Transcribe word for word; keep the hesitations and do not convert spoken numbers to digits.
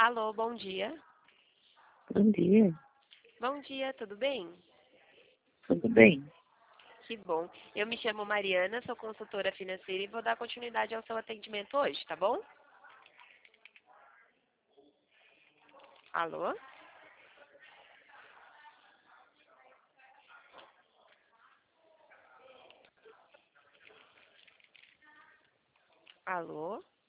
Alô, bom dia. Bom dia, Bom dia, tudo bem? tudo bem? Que bom. Eu me chamo Mariana, sou consultora financeira e vou dar continuidade ao seu atendimento hoje, tá bom? Alô? Alô?